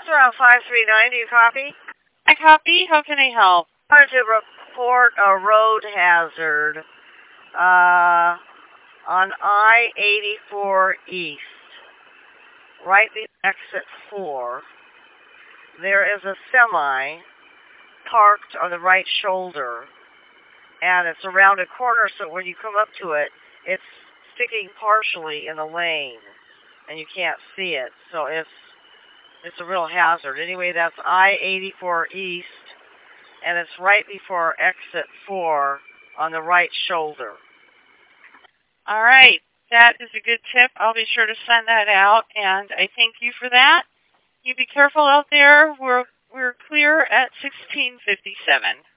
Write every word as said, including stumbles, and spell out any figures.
around five three nine. Do you copy? I copy. How can I help? I wanted to report a road hazard uh, on I eighty-four East, right before exit four. There is a semi parked on the right shoulder, and it's around a corner, so when you come up to it, it's sticking partially in the lane, and you can't see it, so it's it's a real hazard. Anyway, that's I eighty-four East, and it's right before exit four on the right shoulder. All right, that is a good tip. I'll be sure to send that out, and I thank you for that. You be careful out there. We're we're clear at sixteen fifty-seven.